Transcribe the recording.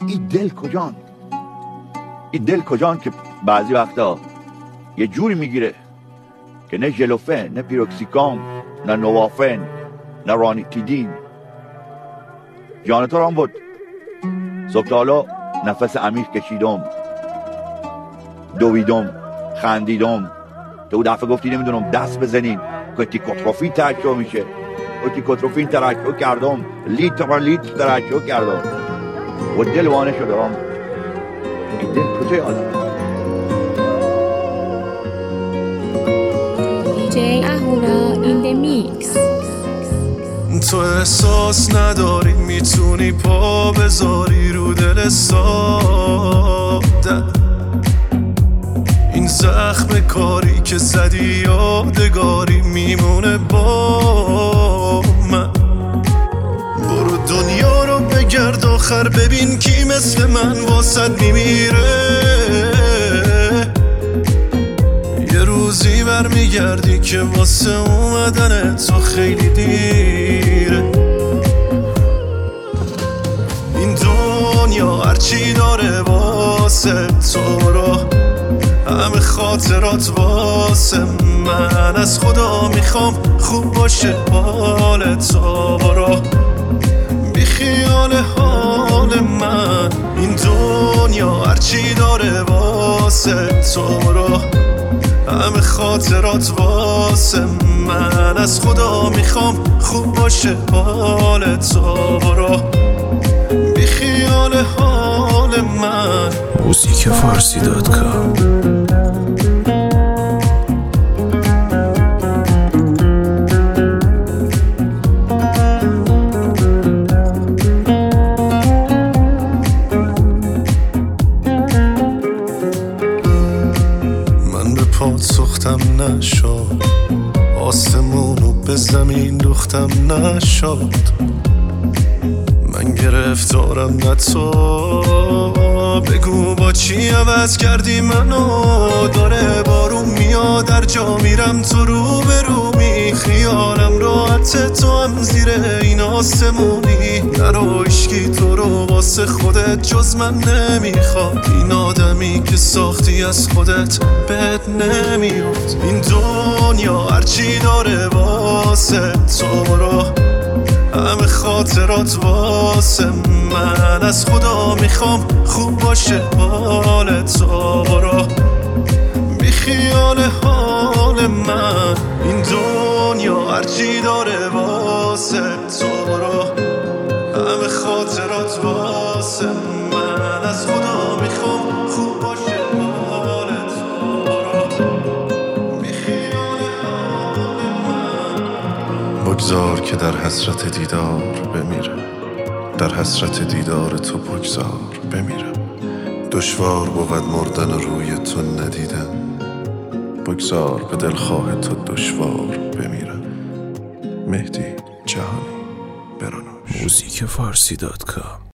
این دل کجان که بعضی وقتا یه جوری میگیره که نه ژلوفن، نه پیروکسیکام، نه نوافن، نه رانیتیدین. جان تو رام بود. صبح تا حالا نفس عمیق کشیدم، دویدم، خندیدم. تو دفعه گفتی نمیدونم دست بزنین کورتیکوتروفین ترشح میشه. کورتیکوتروفین ترشح کردم، لیتر ترشح کردم و دل وانه شدم. این دل کجای آدم؟ DJ Ahura in the mix. تو احساس نداری میتونی پا بذاری رو دل ساده، این زخم کاری که زدی یادگاری میمونه با من. برو دنیا رو بگرد آخر ببین کی مثل من واسد میمیره. یه روزی برمیگردی که واسه اومدن تو خیلی دیره. این دنیا هرچی داره واسه تو رو، همه خاطرات واسه من. از خدا میخوام خوب باشه حال تو رو، بی خیال حال من. این دنیا هرچی داره واسه تو رو، همه خاطرات واسه من. از خدا میخوام خوب باشه حال تو رو، بی خیال حال من. موزیکفارسی.com. پات سختم نشد، آسمونو به زمین دوختم نشد. من گرفتارم نه تو، بگو با چی عوض کردی منو. داره بارون میاد در جا میرم تو رو به رومی، خیالم راحت تو هم زیر این آسمونی. نرو عشقی تو رو واسه خودت جز من نمیخواد، این آدمی که ساختی از خودت بد نمیاد. این دنیا هرچی داره واسه تو رو، همه خاطرات واسه من. از خدا میخوام خوب باشه حال تو رو، بی خیال حال من. این دنیا هرچی داره واسه تو رو، همه خاطرات واسه من. از خدا میخوام خوب باشه حال تو رو، بی خیال حال من. بگذار که در حسرت دیدار بمیرم، در حسرت دیدار تو بگذار بمیرم. دشوار بود مردن روی تو ندیدم، بگذار به دلخواه تو دشوار بمیرم. مهدی جهانی برانوش. موزیکفارسی.com.